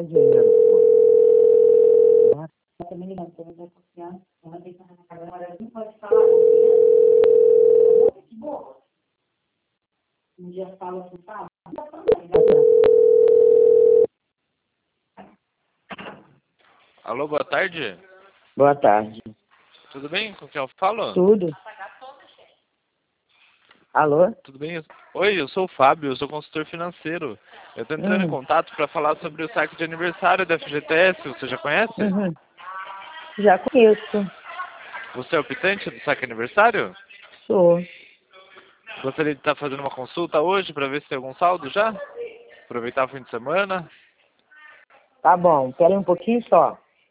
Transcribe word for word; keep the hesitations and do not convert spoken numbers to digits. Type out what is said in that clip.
quer dinheiro, pô. Eu também ligando, eu vou confiar, eu vou ter que fazer agora, não pode falar, que boa. Um dia fala assim, fala, Alô, boa tarde. Boa tarde. Tudo bem? Com quem eu falo? Tudo? Alô? Tudo bem? Oi, eu sou o Fábio, eu sou consultor financeiro. Eu estou entrando em Hum. contato para falar sobre o saque de aniversário da F G T S. Você já conhece? Uhum. Já conheço. Você é o optante do saque aniversário? Sou. Gostaria de estar fazendo uma consulta hoje para ver se tem algum saldo já? Aproveitar o fim de semana. Tá bom, espera aí um pouquinho só.